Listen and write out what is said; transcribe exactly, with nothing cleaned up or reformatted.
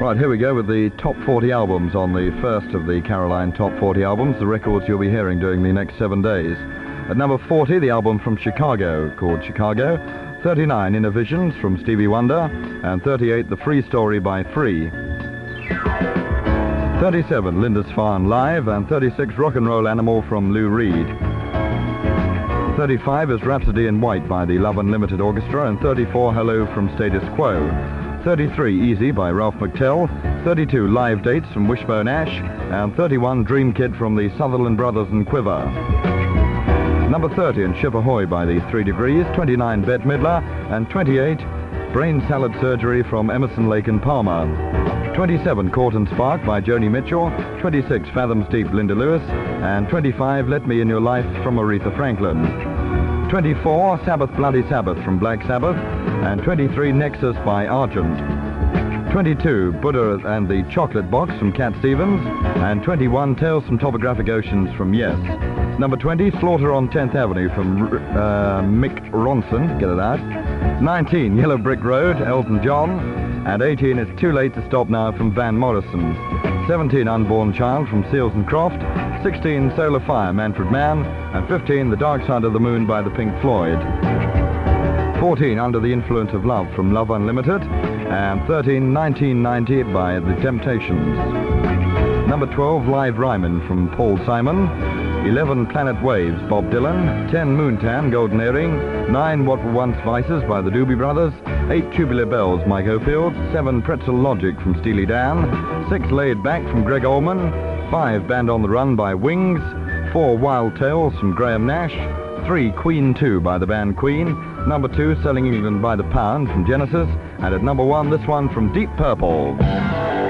Right, here we go with the top forty albums on the first of the Caroline top forty albums, the records you'll be hearing during the next seven days. At number forty, the album from Chicago, called Chicago. thirty-nine, Inner Visions from Stevie Wonder. And thirty-eight, The Free Story by Free. thirty-seven, Lindisfarne Live. And thirty-six, Rock and Roll Animal from Lou Reed. thirty-five is Rhapsody in White by the Love Unlimited Orchestra. And thirty-four, Hello from Status Quo. thirty-three, Easy by Ralph McTell. thirty-two, Live Dates from Wishbone Ash. And thirty-one, Dream Kid from the Sutherland Brothers and Quiver. Number thirty, and Ship Ahoy by the Three Degrees. twenty-nine, Bette Midler. And twenty-eight, Brain Salad Surgery from Emerson, Lake and Palmer. twenty-seven, Court and Spark by Joni Mitchell. twenty-six, Fathoms Deep, Linda Lewis. And twenty-five, Let Me In Your Life from Aretha Franklin. twenty-four, Sabbath Bloody Sabbath from Black Sabbath. And twenty-three, Nexus by Argent. twenty-two, Buddha and the Chocolate Box from Cat Stevens. And twenty-one, Tales from Topographic Oceans from Yes. Number twenty, Slaughter on tenth Avenue from uh, Mick Ronson, get it out. nineteen, Yellow Brick Road, Elton John. And eighteen, It's Too Late to Stop Now from Van Morrison. seventeen, Unborn Child from Seals and Croft. sixteen, Solar Fire, Manfred Mann. And fifteen, The Dark Side of the Moon by the Pink Floyd. fourteen, Under the Influence of Love from Love Unlimited. And thirteen, nineteen ninety by The Temptations. Number twelve, Live Ryman from Paul Simon. eleven, Planet Waves, Bob Dylan. ten, Moontan, Golden Earring. nine, What Were Once Vices by the Doobie Brothers. eight, Tubular Bells, Mike Oldfield. seven, Pretzel Logic from Steely Dan. six, Laid Back from Greg Allman. five, Band on the Run by Wings. four, Wild Tales from Graham Nash. three, Queen two by the band Queen. Number two, Selling England by the Pound from Genesis. And at number one, this one from Deep Purple.